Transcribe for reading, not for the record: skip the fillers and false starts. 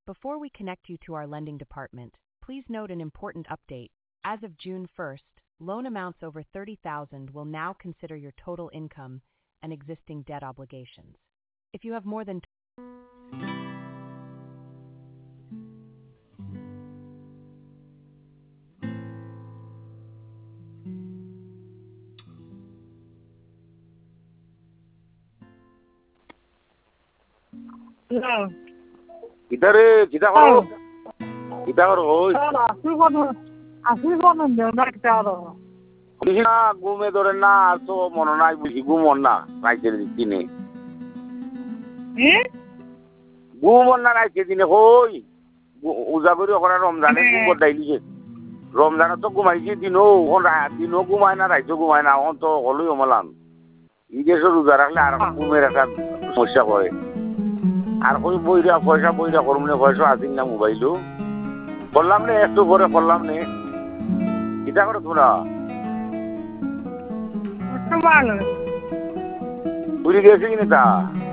Before we connect you to our lending department, please note an important update. As of June 1st, loan amounts over $30,000 will now consider your total income and existing debt obligations. If you have more than Hello. কিতারে কিতা করো কিতা করো ওই আসি কোন না কিতা করো না ঘুমে ধরে না তো মনে নাই বুঝি ঘুমন না রাইতের দিনে ঘুমন না রাইতের দিনে হই উজা করি ওখানে রমজানে ঘুম বদাইলিছে রমজানে তো ঘুমাইছি দিনও ঘুমায় না রাইতেও ঘুমায় না এখন তো হলোই অমলান ঈদের রোজা রাখলে আর ঘুমের একটা সমস্যা করে আর ওই পয়সা করুন না পয়সা আসিন না মোবাইলও করলাম না একটু করে করলাম না কিতা করো তোমরা ঘুরে গেছে কিনা তা